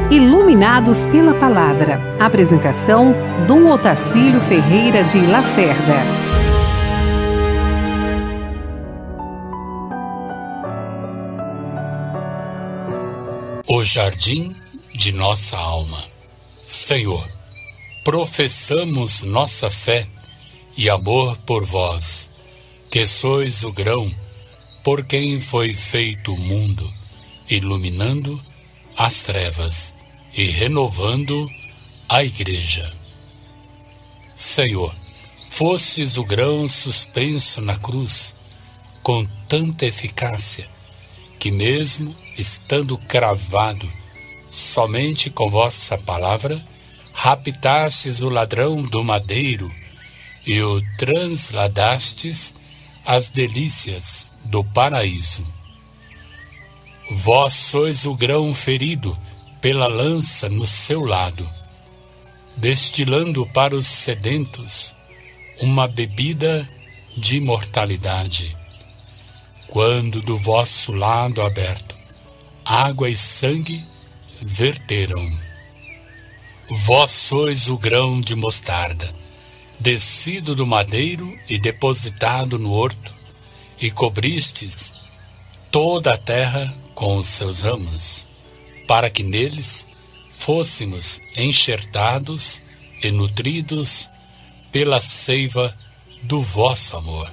Iluminados pela Palavra. Apresentação: Dom Otacílio Ferreira de Lacerda. O jardim de nossa alma. Senhor, professamos nossa fé e amor por vós, que sois o grão por quem foi feito o mundo, iluminando as trevas e renovando a Igreja. Senhor, fostes o grão suspenso na cruz com tanta eficácia que, mesmo estando cravado, somente com vossa palavra raptastes o ladrão do madeiro e o transladastes às delícias do paraíso. Vós sois o grão ferido pela lança no seu lado, destilando para os sedentos uma bebida de imortalidade. Quando do vosso lado aberto água e sangue verteram. Vós sois o grão de mostarda, descido do madeiro e depositado no horto, e cobristes toda a terra com os seus ramos, para que neles fôssemos enxertados e nutridos pela seiva do vosso amor.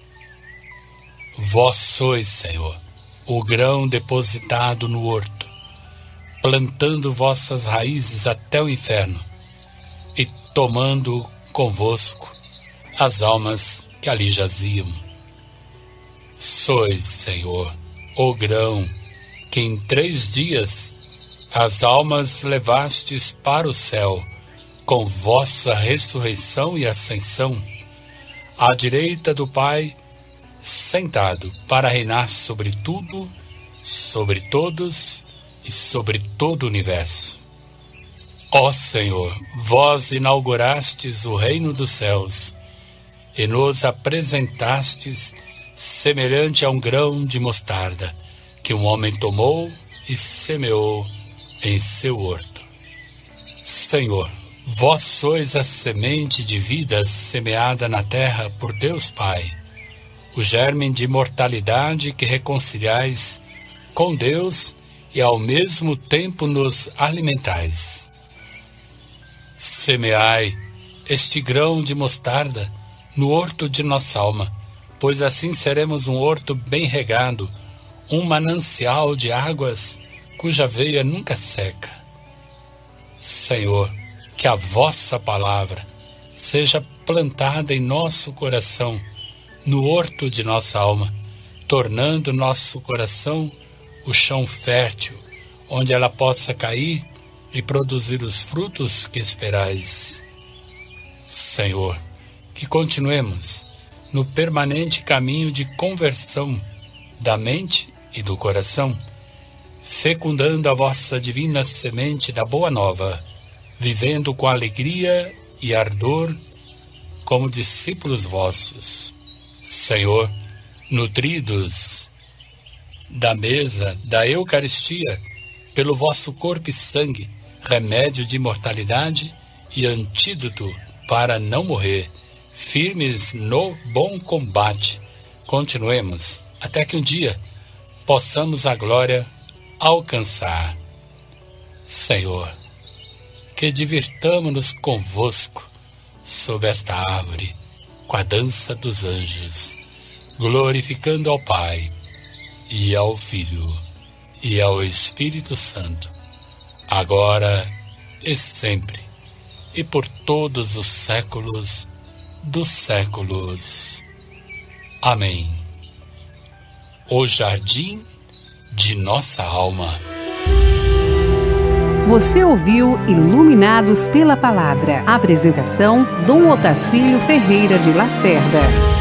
Vós sois, Senhor, o grão depositado no horto, plantando vossas raízes até o inferno e tomando convosco as almas que ali jaziam. Sois, Senhor, o grão que em 3 dias as almas levastes para o céu com vossa ressurreição e ascensão, à direita do Pai, sentado para reinar sobre tudo, sobre todos e sobre todo o universo. Ó Senhor, vós inaugurastes o reino dos céus e nos apresentastes semelhante a um grão de mostarda que um homem tomou e semeou em seu horto. Senhor, vós sois a semente de vida semeada na terra por Deus Pai, o germe de imortalidade que reconciliais com Deus e ao mesmo tempo nos alimentais. Semeai este grão de mostarda no horto de nossa alma, pois assim seremos um horto bem regado, um manancial de águas cuja veia nunca seca. Senhor, que a vossa palavra seja plantada em nosso coração, no horto de nossa alma, tornando nosso coração o chão fértil, onde ela possa cair e produzir os frutos que esperais. Senhor, que continuemos no permanente caminho de conversão da mente e do coração, fecundando a vossa divina semente da Boa Nova, vivendo com alegria e ardor como discípulos vossos. Senhor, nutridos da mesa da Eucaristia pelo vosso corpo e sangue, remédio de imortalidade e antídoto para não morrer, firmes no bom combate, continuemos até que um dia possamos a glória alcançar. Senhor, que divirtamo-nos convosco sob esta árvore, com a dança dos anjos, glorificando ao Pai, e ao Filho, e ao Espírito Santo, agora e sempre, e por todos os séculos dos séculos. Amém. O jardim de nossa alma. Você ouviu Iluminados pela Palavra. Apresentação: Dom Otacílio Ferreira de Lacerda.